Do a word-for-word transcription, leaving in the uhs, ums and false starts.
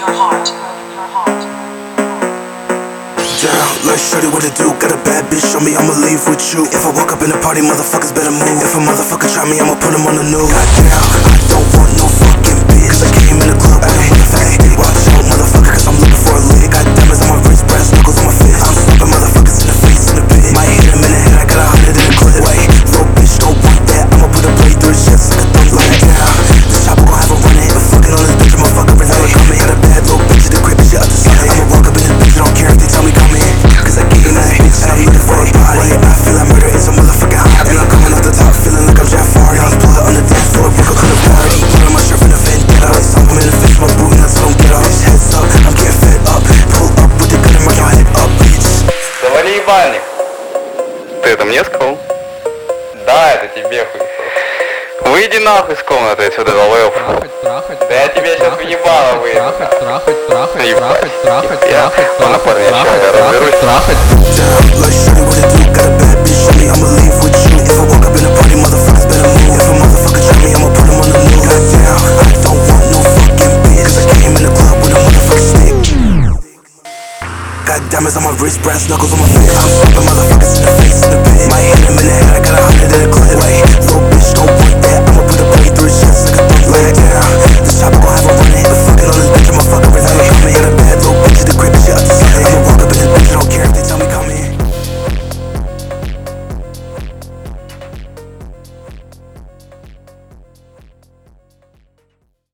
your heart. Your heart. Down, like shorty, what it do? Got a bad bitch, show me I'ma leave with you. If I walk up in the party, motherfuckers better move. If a motherfucker try me, I'ma put him on the news. Goddamn, I don't want no fucking bitch, cause I came in the club with a motherfucking stick. Watch out, motherfucker, cause I'm looking for a lick. Got diamonds on my wrist, brass knuckles on my fist. I'm slapping motherfuckers in the face in the pit. Might hit him in the head, I got a hundred in the clip. Wait, little bitch, don't want that. I'ma put a blade through his chest like a thumb. Like down, this chopper gon' have a run it. But fucking on this bitch, I'ma fuck up and never come in. Got a bad little bitch in the crib, and she up to something. I'ma walk up in this bitch, I don't care if they tell me come in. Cause I came in this bitch, and I'm looking for a body. I feel like murder is a motherfucking hobby. And I'm coming off the top, feeling like I'm Jafari. Young blood on the dance floor, broke up to the party. Put on my shirt from the vendetta. I saw him in the face, my boot nuts don't get off. Heads up, I'm getting fed up. Pull up with the gun and mark your head up, bitch. Завали ебальник. Ты это мне сказал? Да, это тебе хуй. Выйди нахуй с комнаты отсюда, долбоёб. Трахать, трахать, Да я тебе сейчас в ебало выйду. трахать, трахать, трахать, Ебать. трахать, трахать, Я- трахать, ладно, парни, я трахать, щас разберусь. трахать. Down, like shorty, what it do? Got a bad bitch, show me I'ma leave with you. If I walk up in the party, motherfuckers better move. If a motherfucker try me, I'ma put him on the news. Goddamn, I don't want no fucking bitch, cause I came in the club with a motherfucking stick. Got diamonds on my wrist, brass knuckles on my fist. I'm slapping motherfuckers in the face in the pit. Might hit him in the head, I got a hundred in the clip. Wait, little bitch, don't want that. I'ma put a blade through his chest like a thumb. Like down, this chopper gon' have a run it. But fucking on this bitch, I'ma fuck her